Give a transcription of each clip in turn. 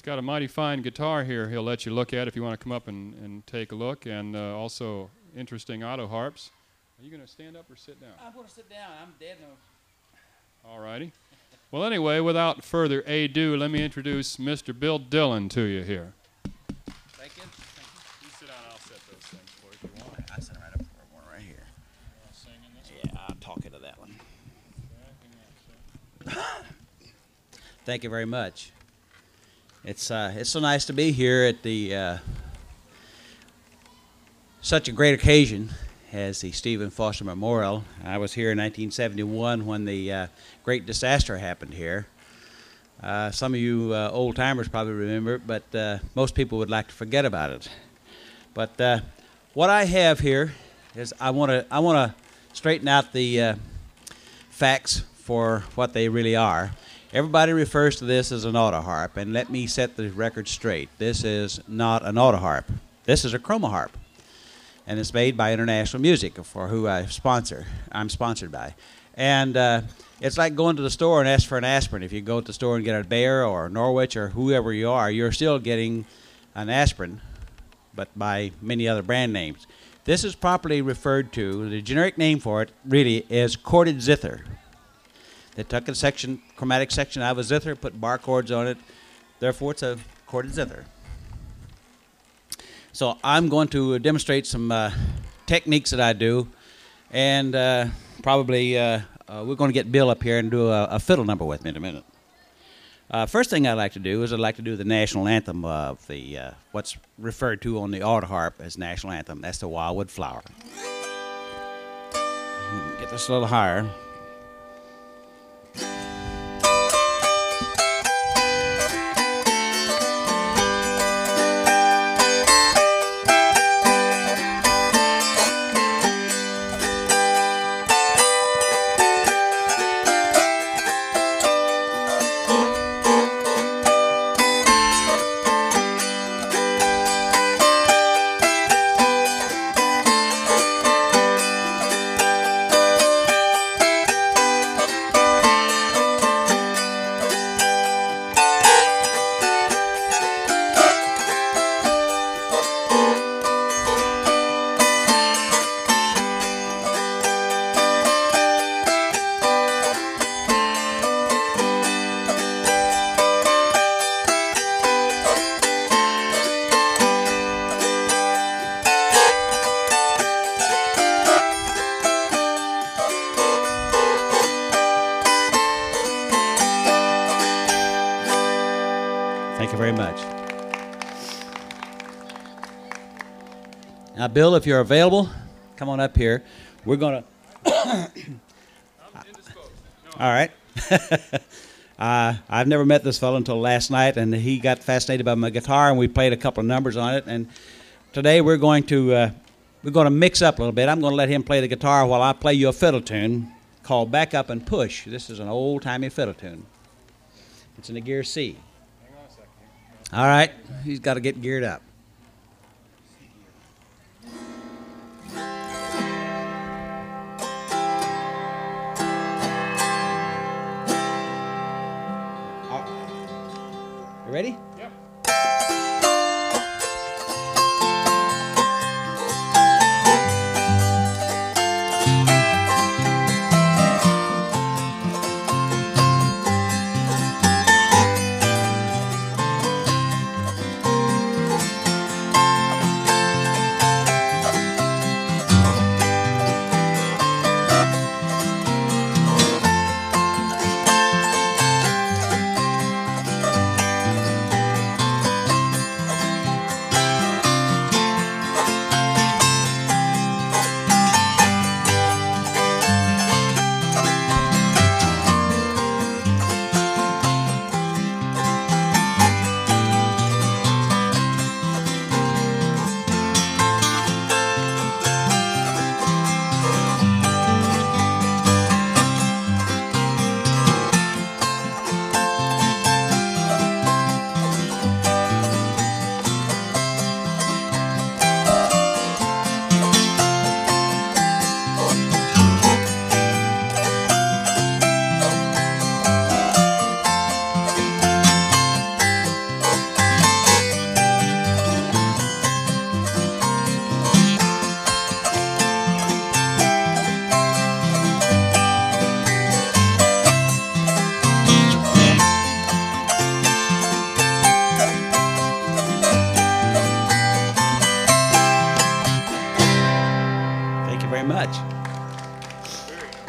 He's got a mighty fine guitar here he'll let you look at if you want to come up and take a look, and also interesting auto harps. Are you going to stand up or sit down? I'm going to sit down. I'm dead no. All righty. Well, anyway, without further ado, let me introduce Mr. Bill Dillon to you here. Thank you. You sit down, I'll set those things for you if you want. I sit right up for one right here. Sing in this Yeah, I'll talk into that one. one. Thank you very much. It's so nice to be here at the such a great occasion as the Stephen Foster Memorial. I was here in 1971 when the great disaster happened here. Some of you old timers probably remember it, but most people would like to forget about it. But what I have here is I want to straighten out the facts for what they really are. Everybody refers to this as an auto harp, and let me set the record straight. This is not an auto harp. This is a chroma harp, and it's made by International Music, for who I'm sponsored by. And it's like going to the store and ask for an aspirin. If you go to the store and get a Bayer or a Norwich or whoever you are, you're still getting an aspirin, but by many other brand names. This is properly referred to, the generic name for it really is corded zither. They took a chromatic section out of a zither, put bar chords on it, therefore it's a corded zither. So I'm going to demonstrate some techniques that I do, and probably we're going to get Bill up here and do a fiddle number with me in a minute. First thing I'd like to do is I'd like to do the national anthem of the what's referred to on the auto harp as national anthem. That's the Wildwood Flower. Get this a little higher. Thank you very much. Now, Bill, if you're available, come on up here. We're going to... I'm indisposed. No. All right. I've never met this fellow until last night, and he got fascinated by my guitar, and we played a couple of numbers on it. And today we're going to mix up a little bit. I'm going to let him play the guitar while I play you a fiddle tune called Back Up and Push. This is an old-timey fiddle tune. It's in the gear C. Hang on a second. All right. He's got to get geared up. You ready? Yep.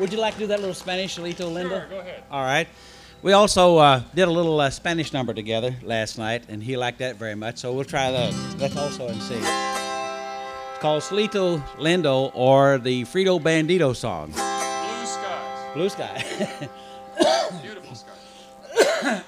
Would you like to do that little Spanish, Lito Lindo? Sure, go ahead. All right. We also did a little Spanish number together last night, and he liked that very much, so we'll try that. Let's also and see. It's called Solito Lindo, or the Frito Bandito song. Blue skies. Blue Sky. Beautiful skies.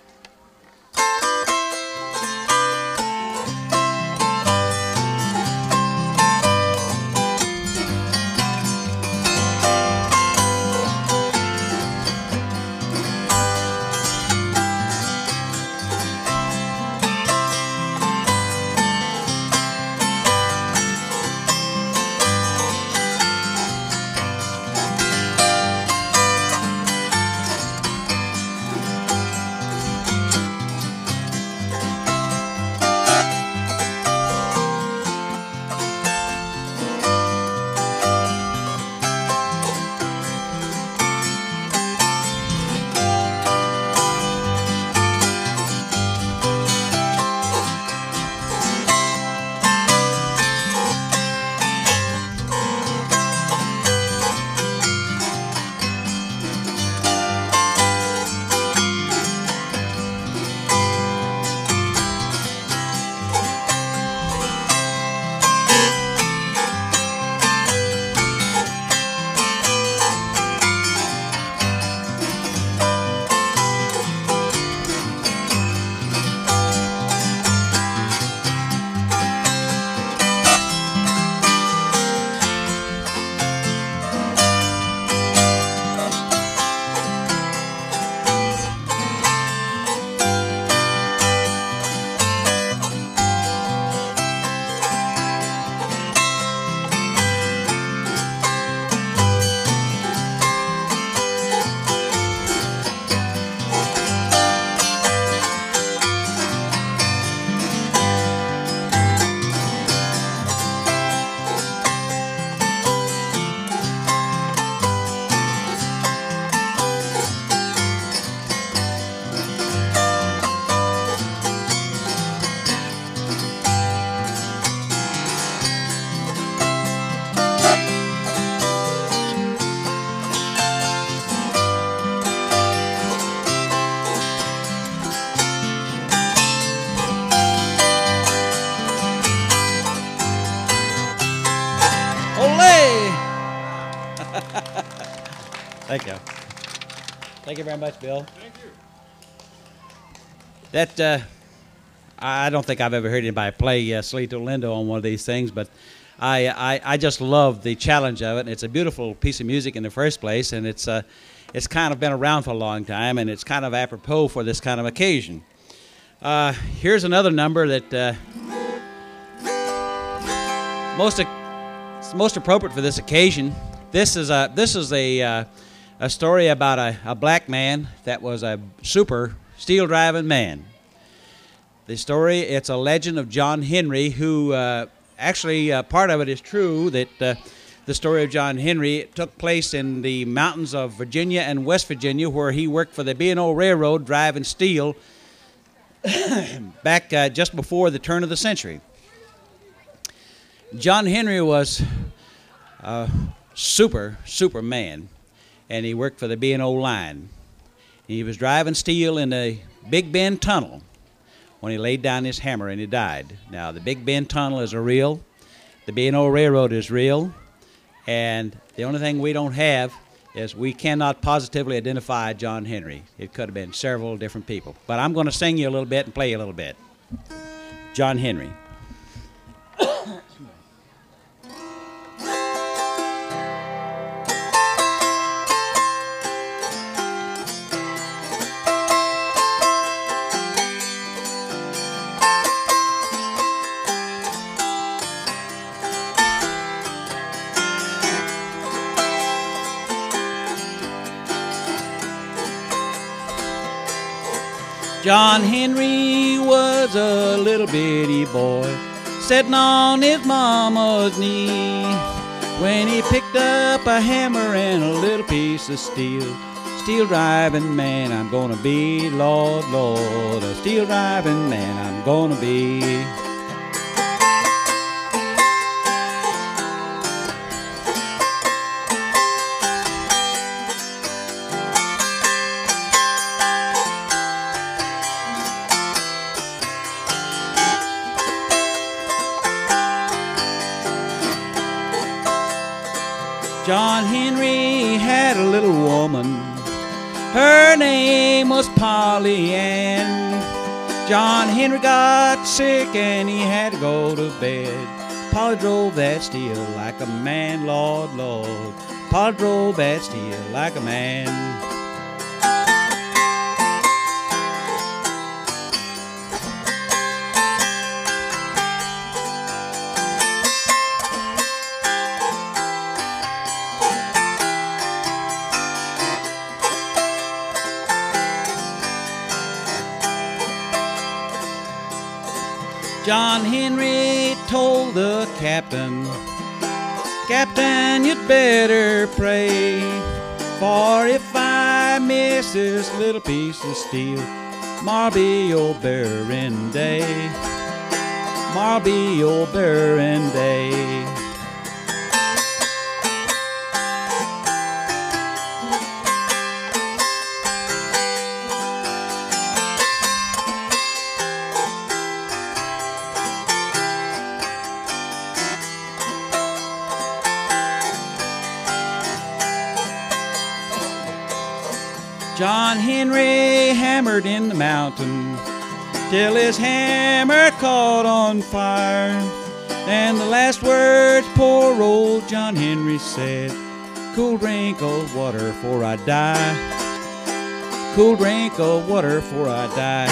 Thank you. Thank you very much, Bill. Thank you. That I don't think I've ever heard anybody play Solito Lindo on one of these things, but I just love the challenge of it. And it's a beautiful piece of music in the first place, and it's kind of been around for a long time, and it's kind of apropos for this kind of occasion. Here's another number that most appropriate for this occasion. This is a story about a black man that was a super steel driving man. The story, it's a legend of John Henry, who actually part of it is true, that the story of John Henry took place in the mountains of Virginia and West Virginia, where he worked for the B&O Railroad driving steel back just before the turn of the century. John Henry was a super man, and he worked for the B&O line. He was driving steel in the Big Bend Tunnel when he laid down his hammer and he died. Now, the Big Bend Tunnel is real, the B&O Railroad is real, and the only thing we don't have is we cannot positively identify John Henry. It could have been several different people. But I'm going to sing you a little bit and play you a little bit. John Henry. John Henry was a little bitty boy sitting on his mama's knee when he picked up a hammer and a little piece of steel. Steel driving man I'm gonna be, Lord, Lord, a steel driving man I'm gonna be. John Henry had a little woman. Her name was Polly Ann. John Henry got sick and he had to go to bed. Polly drove that steel like a man, Lord, Lord. Polly drove that steel like a man. John Henry told the captain, Captain, you'd better pray, for if I miss this little piece of steel, tomorrow'll be your burying day. Tomorrow'll be your burying day. John Henry hammered in the mountain till his hammer caught on fire. And the last words poor old John Henry said, cool drink of water 'fore I die. Cool drink of water 'fore I die.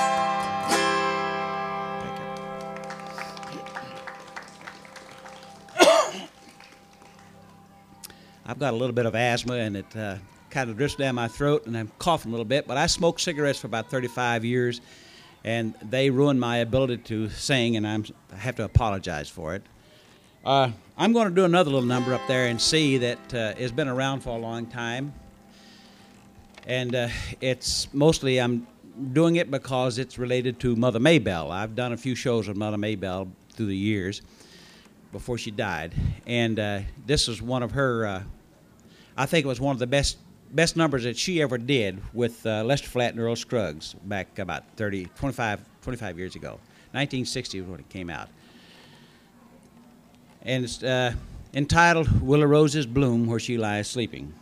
I've got a little bit of asthma and it kind of drifts down my throat and I'm coughing a little bit, but I smoked cigarettes for about 35 years and they ruined my ability to sing, and I have to apologize for it. I'm going to do another little number up there and see that has been around for a long time, and it's mostly I'm doing it because it's related to Mother Maybelle. I've done a few shows with Mother Maybelle through the years before she died, and this is one of her I think it was one of the best numbers that she ever did with Lester Flatt and Earl Scruggs back about 25 years ago. 1960 was when it came out. And it's entitled Willow Roses Bloom Where She Lies Sleeping.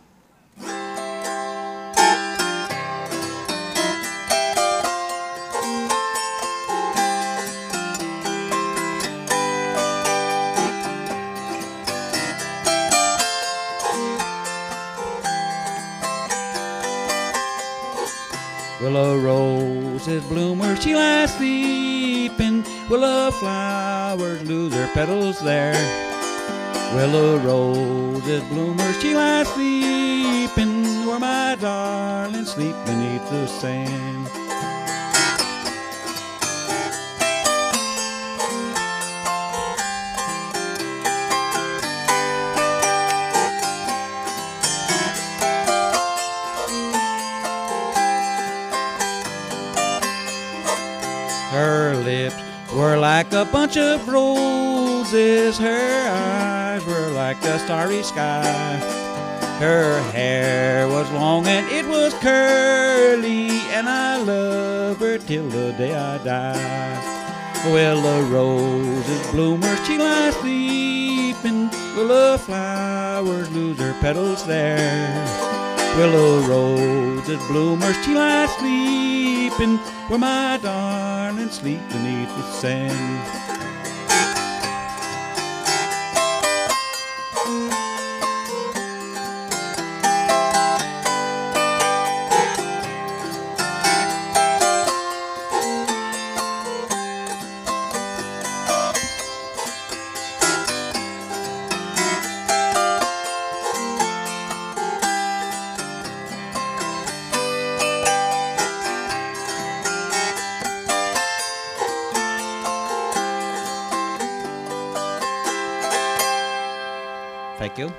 Willow roses bloom where she lies sleeping. Willow flowers lose their petals there. Willow roses bloom where she lies sleeping, where my darling sleep beneath the sand. Her lips were like a bunch of roses. Her eyes were like a starry sky. Her hair was long and it was curly, and I love her till the day I die. Willow roses bloom where she lies sleeping. Willow flowers lose their petals there. Willow roses bloom where she lies sleeping, where my darling sleep beneath the sand. Thank you.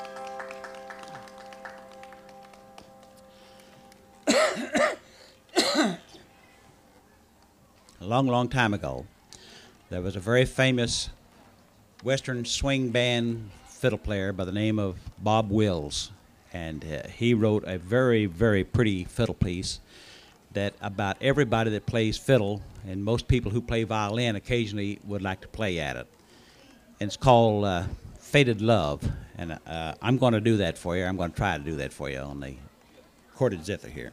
A long, long time ago, there was a very famous Western swing band fiddle player by the name of Bob Wills, and he wrote a very, very pretty fiddle piece that about everybody that plays fiddle and most people who play violin occasionally would like to play at it. And it's called Faded Love, And I'm going to do that for you. I'm going to try to do that for you on the chorded zither here.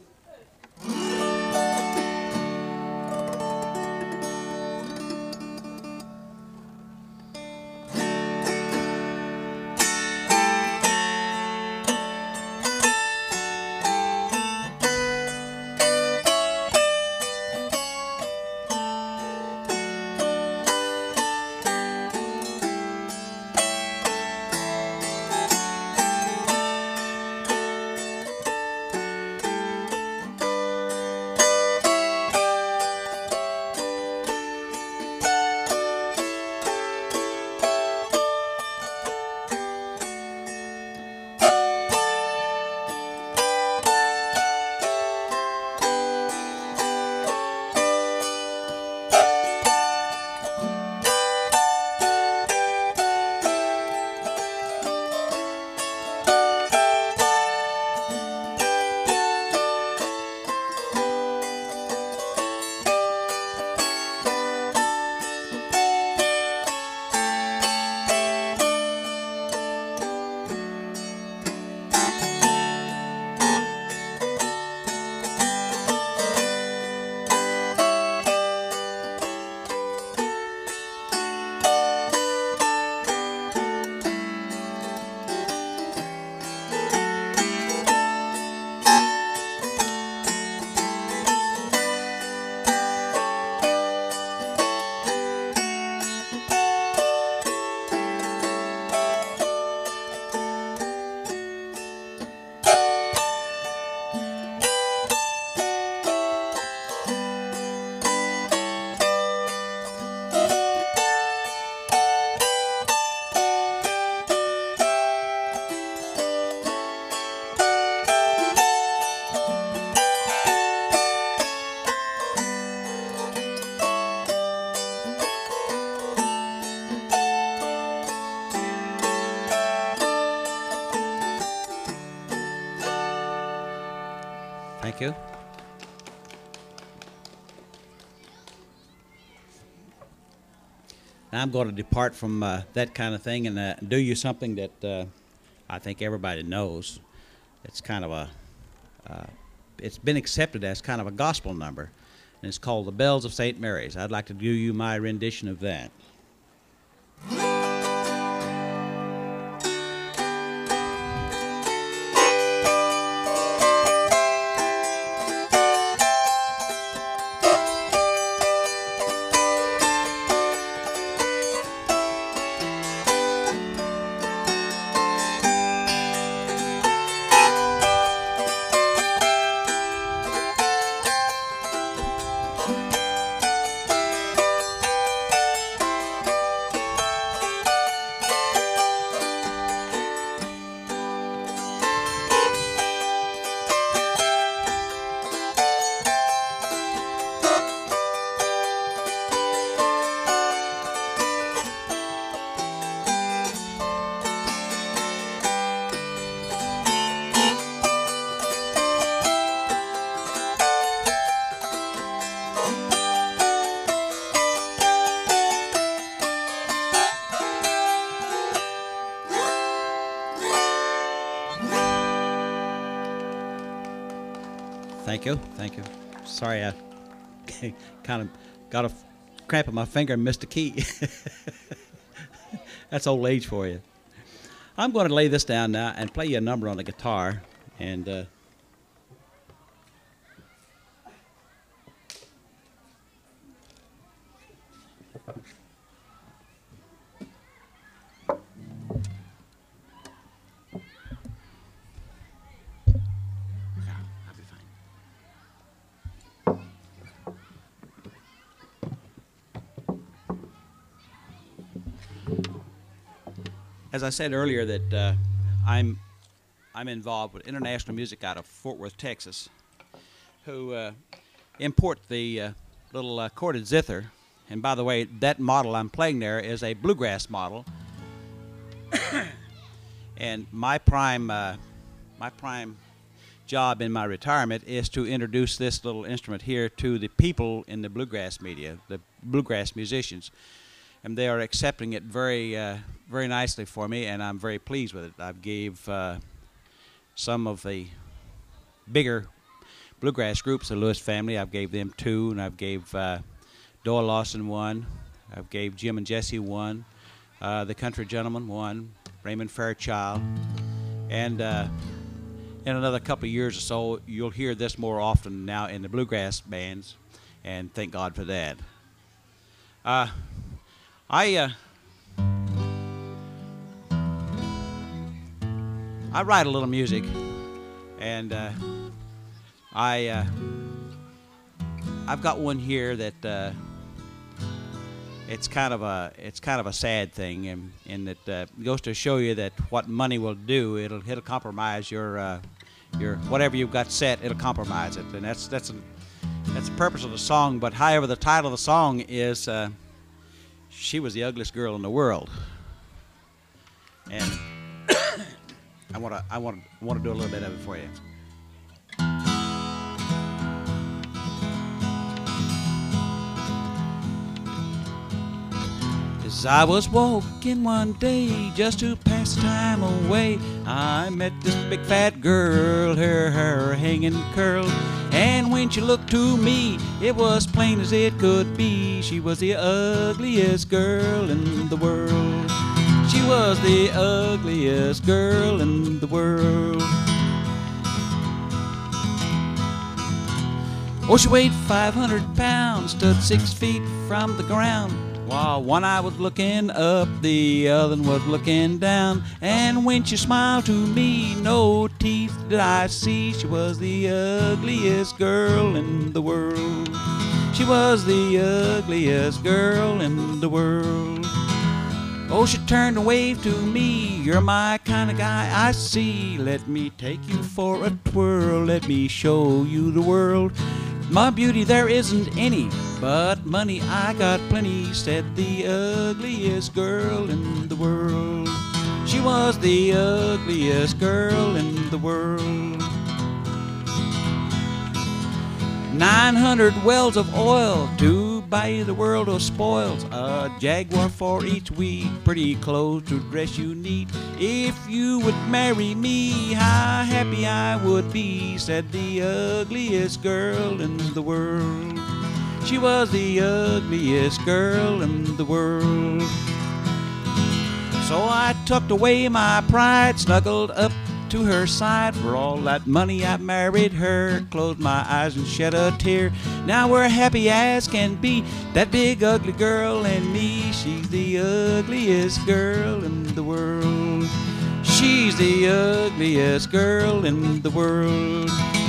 Thank you. Now I'm going to depart from that kind of thing and do you something that I think everybody knows. It's kind of a, it's been accepted as kind of a gospel number, and it's called The Bells of St. Mary's. I'd like to do you my rendition of that. Thank you, thank you. Sorry, I kind of got a cramp in my finger and missed a key. That's old age for you. I'm going to lay this down now and play you a number on the guitar, and as I said earlier, that I'm involved with International Music out of Fort Worth, Texas, who import the little chorded zither. And by the way, that model I'm playing there is a bluegrass model. And my prime job in my retirement is to introduce this little instrument here to the people in the bluegrass media, the bluegrass musicians. and they are accepting it very nicely for me, and I'm very pleased with it. I've gave some of the bigger bluegrass groups, the Lewis family, I've gave them 2, and I've gave Doyle Lawson 1, I've gave Jim and Jesse 1, the Country Gentlemen 1, Raymond Fairchild, and in another couple of years or so, you'll hear this more often now in the bluegrass bands, and thank God for that. I write a little music, and I've got one here that it's kind of a sad thing, and that goes to show you that what money will do, it'll compromise your whatever you've got set, it'll compromise it, and that's the purpose of the song. But however, the title of the song is "She Was the Ugliest Girl in the World," and I want to do a little bit of it for you. As I was walking one day just to pass the time away, I met this big fat girl, her hair hanging curled, and when she looked to me, it was plain as it could be. She was the ugliest girl in the world. She was the ugliest girl in the world. Oh, she weighed 500 pounds, stood 6 feet from the ground. While one eye was looking up, the other was looking down. And when she smiled to me, no teeth did I see. She was the ugliest girl in the world. She was the ugliest girl in the world. Oh, she turned and waved to me. You're my kind of guy, I see. Let me take you for a twirl. Let me show you the world. My beauty there isn't any, but money I got plenty, said the ugliest girl in the world. She was the ugliest girl in the world. 900 wells of oil to buy the world of spoils, a Jaguar for each week, pretty clothes to dress you neat. If you would marry me, how happy I would be, said the ugliest girl in the world. She was the ugliest girl in the world. So I tucked away my pride, snuggled up to her side. For all that money I married her, closed my eyes and shed a tear. Now we're happy as can be, that big ugly girl and me. She's the ugliest girl in the world. She's the ugliest girl in the world.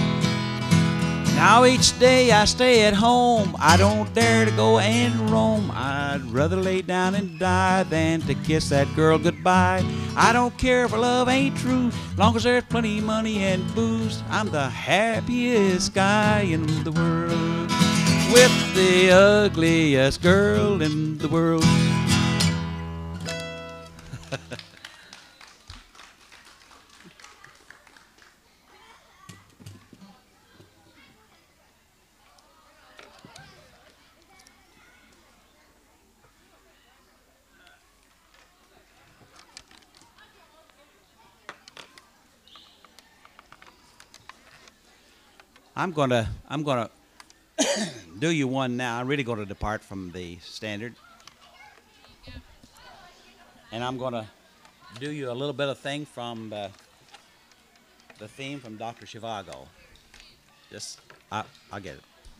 Now each day I stay at home, I don't dare to go and roam. I'd rather lay down and die than to kiss that girl goodbye. I don't care if her love ain't true, long as there's plenty of money and booze. I'm the happiest guy in the world, with the ugliest girl in the world. I'm gonna do you one now. I'm really gonna depart from the standard, and I'm gonna do you a little bit of thing from the theme from Dr. Zhivago. Just I'll get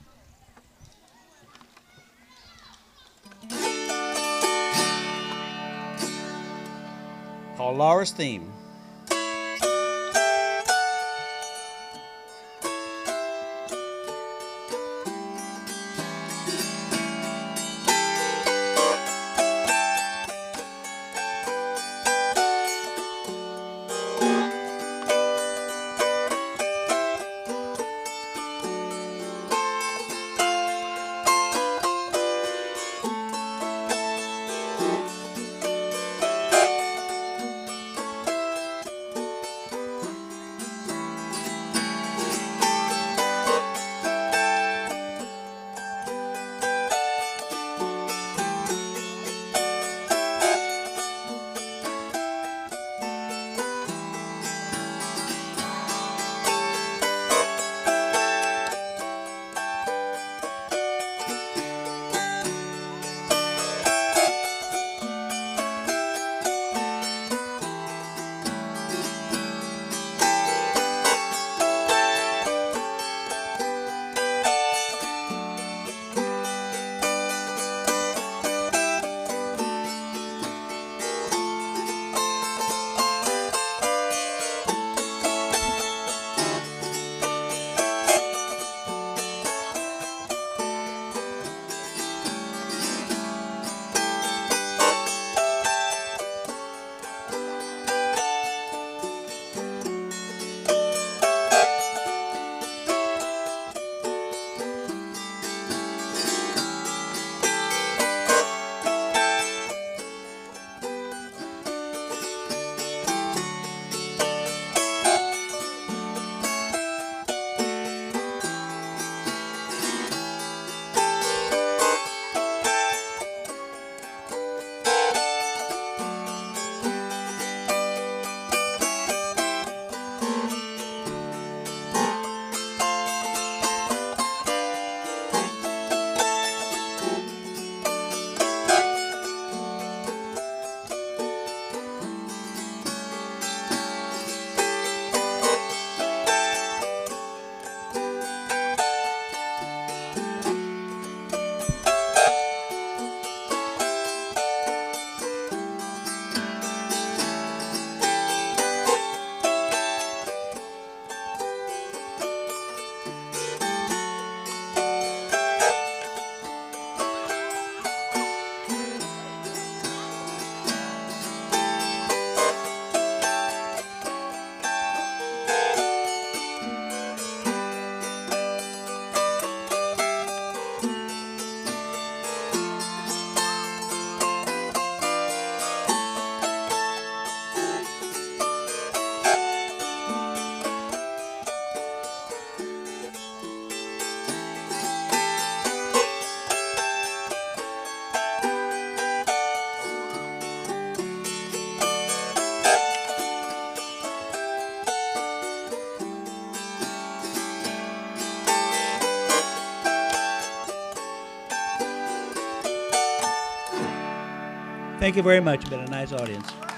it. Called Laura's Theme. Thank you very much. It's been a nice audience.